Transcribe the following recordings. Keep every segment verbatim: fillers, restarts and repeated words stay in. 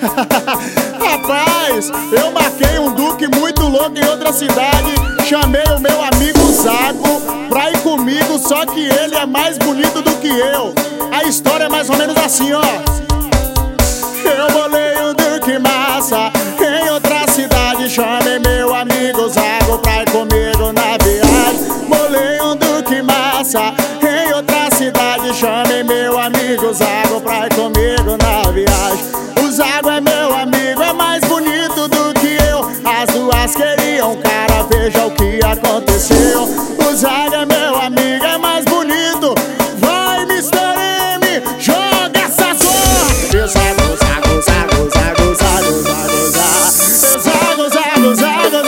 Rapaz, eu marquei um Duque muito louco em outra cidade. Chamei o meu amigo Zago pra ir comigo, só que ele é mais bonito do que eu. A história é mais ou menos assim, ó. Eu bolei um Duque massa em outra cidade. Chamei meu amigo Zago pra ir comigo na viagem. Bolei um Duque massa em outra cidade. Chamei meu amigo Zago pra ir comigo na viagem. O Zago é meu amigo, é mais bonito do que eu. As duas queriam cara, veja o que aconteceu. O Zago é meu amigo, é mais bonito. Vai, mister M, joga essa zorra. Zago, Zago, Zago, Zago, Zago, Zago, Zago, Zago, Zago, Zago, Zago,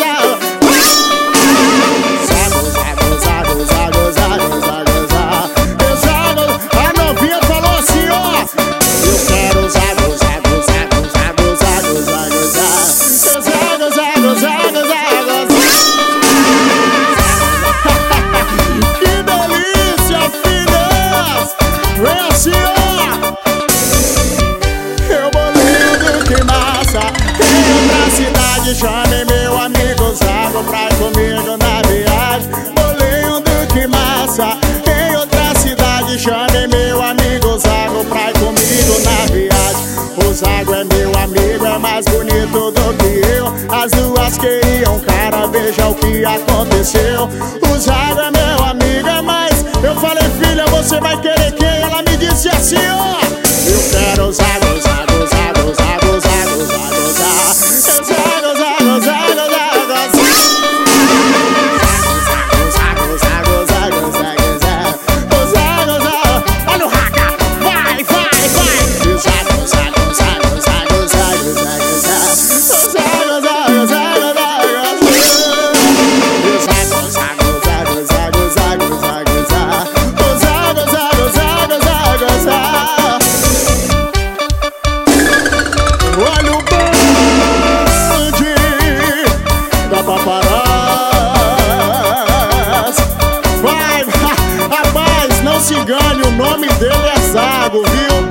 Zago, Zago, Zago, Zago, Zago, Zago. A novinha falou assim, ó. Eu quero Zago, Zago, Zago, Zago, Zago, Zago, Zago, Zago, Zago, Zago, Zago. Que delícia, filhas. Vem assim, ó. Eu bolei um Duque massa em outra cidade. Chamei meu amigo Zago pra ir comigo na viagem. Bolei um Duque massa em outra cidade. Chamei meu amigo Zago pra ir comigo na viagem. O Zago é meu amigo, é mais bonito do que eu. As duas queriam cara, veja o que aconteceu. O Zago é meu amigo, é mais. Eu falei, filha, você vai querer quem? Ela me disse assim, ó. Eu quero Zago, Zago, Zago, Zago, Zago, Zago, Zago, Zago, Zago, Zago, Zago, Zago, Zago, Zago, Zago, Zago. Olha o raga, vai, vai, vai. Zago, Zago, Zago, Zago, Zago, Zago, Zago, Zago, Zago, Zago, Zago, Zago, Zago, Zago, Zago, Zago, Zago, Zago, Zago, Zago. Olha o bonde da paparazzi. Vai, rapaz, não se engane, o nome dele é Zago, viu?